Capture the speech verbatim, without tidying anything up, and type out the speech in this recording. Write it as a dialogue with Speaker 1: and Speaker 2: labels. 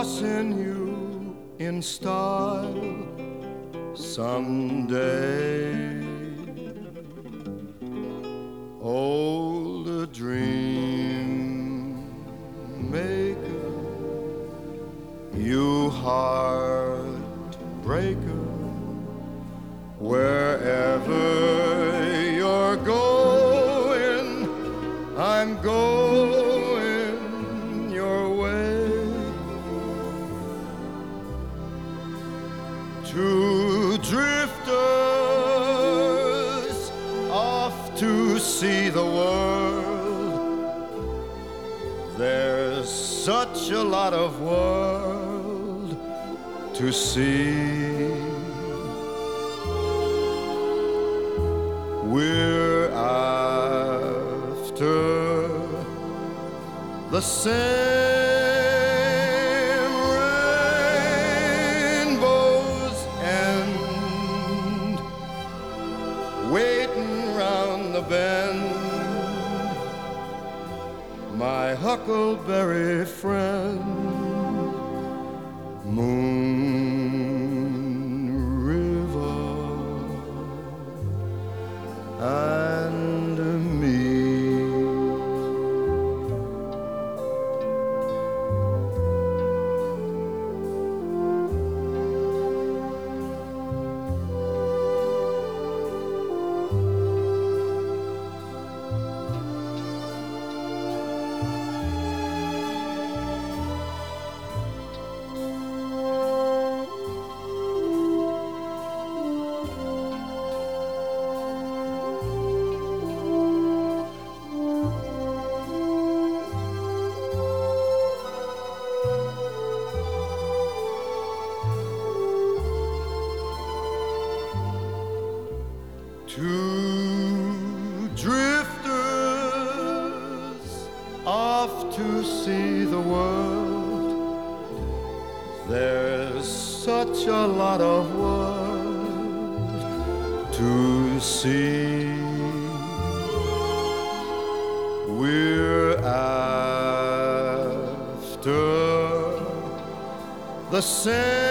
Speaker 1: tossing you in style someday. Old dream maker, you heartbreaker, wherever you're going, I'm going your way. Two drifters off to see the world. There's such a lot of world to see. We're after the same rainbow's end, waiting round the bend. My huckleberry friend, Moon River and me. Two drifters off to see the world. There's such a lot of world to see. We're after the same